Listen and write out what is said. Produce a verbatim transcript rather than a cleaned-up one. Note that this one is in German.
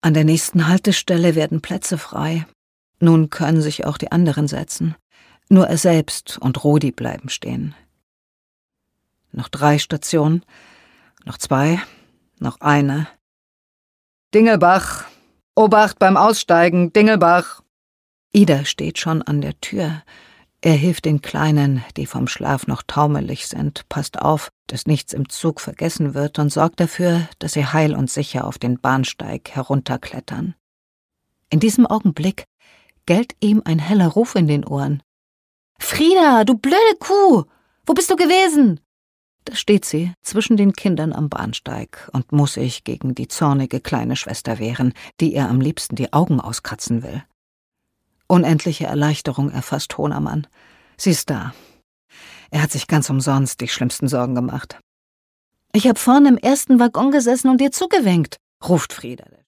An der nächsten Haltestelle werden Plätze frei. Nun können sich auch die anderen setzen. Nur er selbst und Rudi bleiben stehen. Noch drei Stationen, noch zwei, noch eine. Dingelbach! Obacht beim Aussteigen, Dingelbach! Ida steht schon an der Tür. Er hilft den Kleinen, die vom Schlaf noch taumelig sind, passt auf, dass nichts im Zug vergessen wird und sorgt dafür, dass sie heil und sicher auf den Bahnsteig herunterklettern. In diesem Augenblick gellt ihm ein heller Ruf in den Ohren. »Frieda, du blöde Kuh! Wo bist du gewesen?« Da steht sie zwischen den Kindern am Bahnsteig und muss sich gegen die zornige kleine Schwester wehren, die ihr am liebsten die Augen auskratzen will. Unendliche Erleichterung erfasst Hohnermann. Sie ist da. Er hat sich ganz umsonst die schlimmsten Sorgen gemacht. »Ich hab vorne im ersten Waggon gesessen und dir zugewinkt«, ruft Frieda.